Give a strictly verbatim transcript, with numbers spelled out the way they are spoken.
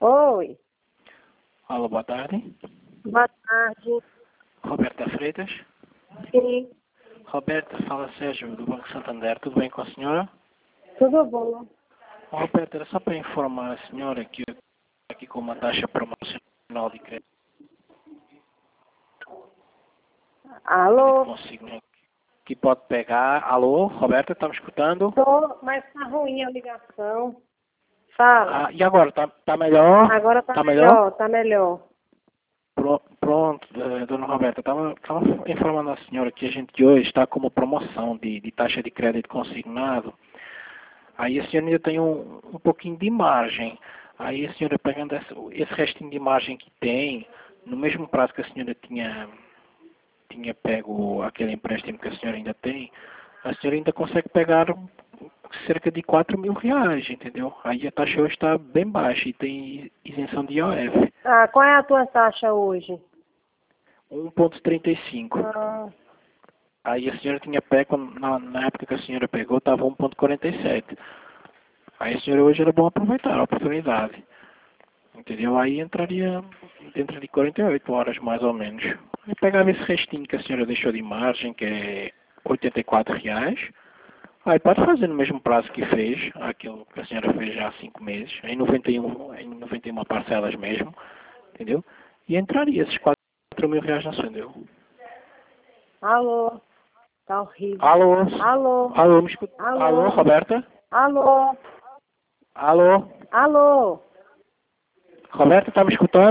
Oi, Alô, boa tarde. boa tarde. Roberta Freitas. Sim, Roberta, fala Sérgio do Banco Santander. Tudo bem com a senhora? tudo bom? Roberta, era só para informar a senhora que eu estou aqui com uma taxa promocional de crédito Alô? consigo que pode pegar. Alô, Roberta, está me escutando? Tô, mas tá ruim a ligação. Fala. Ah, e agora, está tá melhor? Agora tá Tá melhor? melhor, tá melhor. Pro- Pronto, eh, dona Roberta, estava informando a senhora que a gente hoje está com uma promoção de, de taxa de crédito consignado. Aí a senhora ainda tem um, um pouquinho de margem. Aí a senhora pegando esse, esse restinho de margem que tem, no mesmo prazo que a senhora tinha, tinha pego aquele empréstimo que a senhora ainda tem, a senhora ainda consegue pegar cerca de quatro mil reais, entendeu? Aí a taxa hoje está bem baixa e tem isenção de I O F. Ah, qual é a tua taxa hoje? um vírgula trinta e cinco. Ah, Aí a senhora tinha pego, na, na época que a senhora pegou, estava um vírgula quarenta e sete. Aí a senhora hoje era bom aproveitar a oportunidade. Entendeu? Aí entraria dentro de quarenta e oito horas, mais ou menos. Aí pegava esse restinho que a senhora deixou de margem, que é oitenta e quatro reais. Aí pode fazer no mesmo prazo que fez, aquilo que a senhora fez já há cinco meses, em noventa e um, em noventa e uma parcelas mesmo, entendeu? E entraria esses quatro mil reais na sua, entendeu? alô? Tá horrível. Alô? Alô? Alô, me escuta? Alô, Alô? Roberta? Alô? Alô? Alô? Roberta, tá me escutando?